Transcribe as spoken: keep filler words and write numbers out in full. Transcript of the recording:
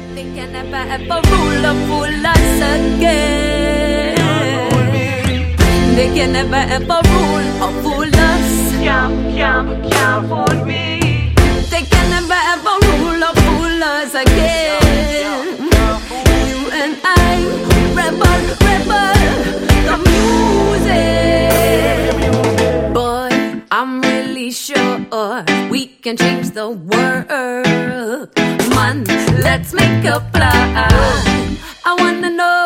They can never ever rule or fool us again. They can never ever rule or fool us. Can't, can't, can't fool me. They can never ever rule or fool us again. You and I, rebel, rebel, the music. Boy, I'm really sure we can change the world. Man, let's make a plan. I wanna know